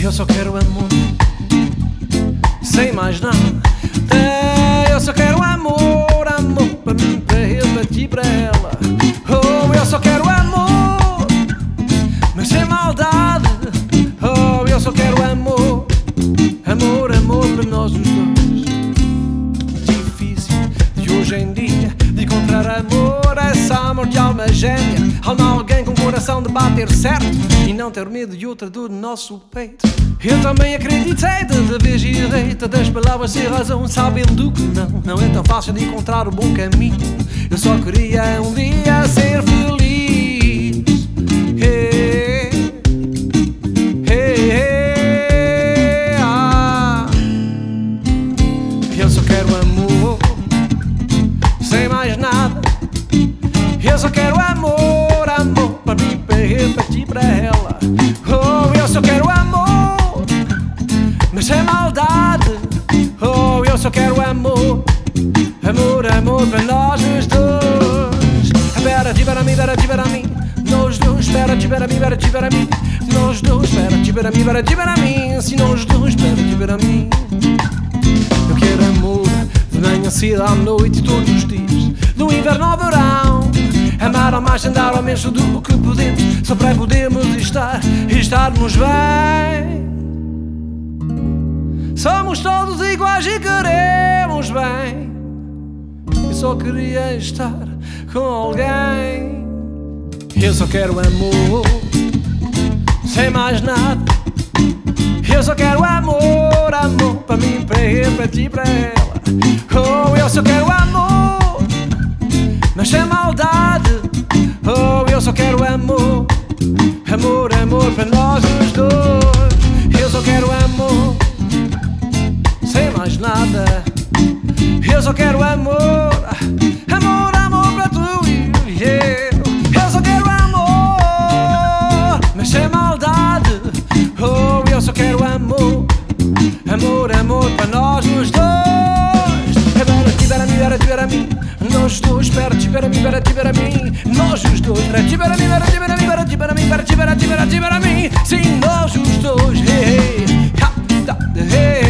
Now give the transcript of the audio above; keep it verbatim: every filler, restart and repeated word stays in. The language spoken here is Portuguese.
Eu só quero amor, sem mais nada. Eu só quero amor, amor para mim, para ele, para ti, para ela. Oh, eu só quero amor, mas sem maldade. Oh, eu só quero amor, amor, amor para nós os dois. Difícil de hoje em dia de encontrar amor, esse amor de alma gêmea, alma alguém com coração de bater certo e não ter medo de outra dor no nosso peito. Eu também acreditei tanta vez e errei tantas palavras sem razão, sabendo que não, não é tão fácil de encontrar o bom caminho. Eu só queria um dia ser feliz. Hey, hey, hey, ah. Eu só quero amor, sem mais nada. Eu só quero amor, amor para mim, para ele, para ti, para ela. Oh, eu só quero amor, mas sem maldade. Oh, eu só quero amor, amor, amor para nós os dois. Espera-te para mim, espera-te para mim, nós dois. Espera-te para mim, espera-te para mim, nós dois. Espera-te para mim, espera-te para mim, se nós dois. Espera-te para mim. Eu quero amor, de manhã cedo à noite, todos os dias, do inverno ao verão. Amar ao mais, andar ao menos tudo o que podemos, só para podermos estar e estarmos bem. Somos todos iguais e queremos bem. Eu só queria estar com alguém. Eu só quero amor, sem mais nada. Eu só quero amor, amor para mim, para ele, para ti, para ela. Oh, eu só quero amor, mas sem maldade. Oh, eu só quero amor, amor, amor para nós os dois. Eu só quero amor, sem mais nada. Eu só quero amor, amor, amor para tu e eu. Eu só quero amor, mas sem maldade. Oh, eu só quero amor, amor, amor para nós os dois. Espera-te para mim, espera-te para mim, nós dois. Espera-te para mim, espera-te para mim, nós os dois. Espera-te para mim, espera-te para mim, espera-te para mim, espera-te para mim, espera-te para mim, sim, nós os dois. Hey, hey, hey.